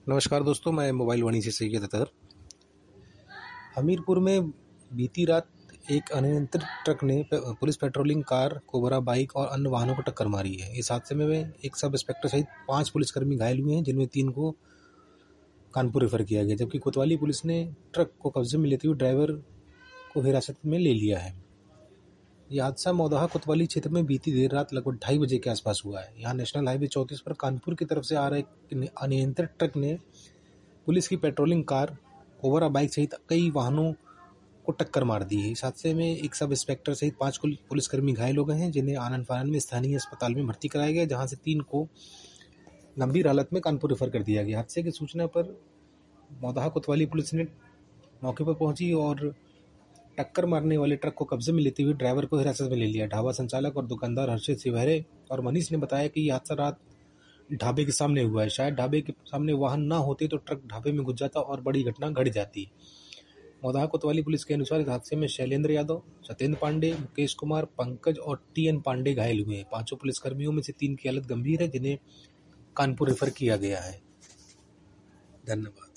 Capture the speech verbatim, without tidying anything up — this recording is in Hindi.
नमस्कार दोस्तों, मैं मोबाइल वाणी से सैयद अतहर। हमीरपुर में बीती रात एक अनियंत्रित ट्रक ने प- police patrolling car, cobra bike और अन्य वाहनों को टक्कर मारी है। इस हादसे में एक सब इंस्पेक्टर सहित पांच पुलिसकर्मी घायल हुए हैं, जिनमें तीन को कानपुर रेफर किया गया, जबकि कोतवाली पुलिस ने ट्रक को कब्जे में लेते हुए ड्राइवर को हिरासत में ले लिया है। यह हादसा मौदाहा कोतवाली क्षेत्र में बीती देर रात लगभग ढाई बजे के आसपास हुआ है। यहाँ नेशनल हाईवे चौंतीस पर कानपुर की तरफ से आ रहे एक अनियंत्रित ट्रक ने पुलिस की पेट्रोलिंग कार, कोबरा बाइक सहित कई वाहनों को टक्कर मार दी है। इस हादसे में एक सब इंस्पेक्टर सहित पांच पुलिसकर्मी घायल हो गए हैं, जिन्हें आनंद फानन में स्थानीय अस्पताल में भर्ती कराया गया, जहां से तीन को गंभीर हालत में कानपुर रेफर कर दिया गया। हादसे की सूचना पर मौदाहा कोतवाली पुलिस ने मौके पर पहुंची और टक्कर मारने वाले ट्रक को कब्जे में लेते हुए ड्राइवर को हिरासत में ले लिया। ढाबा संचालक और दुकानदार हर्षित सिवहरे और मनीष ने बताया कि यह हादसा रात ढाबे के सामने हुआ है। शायद ढाबे के सामने वाहन ना होते तो ट्रक ढाबे में घुस जाता और बड़ी घटना घट जाती। मौदाहा कोतवाली पुलिस के अनुसार इस हादसे में शैलेंद्र यादव, सत्येंद्र पांडे, मुकेश कुमार, पंकज और टी एन पांडे घायल हुए हैं। पांचों पुलिसकर्मियों में से तीन की हालत गंभीर है, जिन्हें कानपुर रेफर किया गया है। धन्यवाद।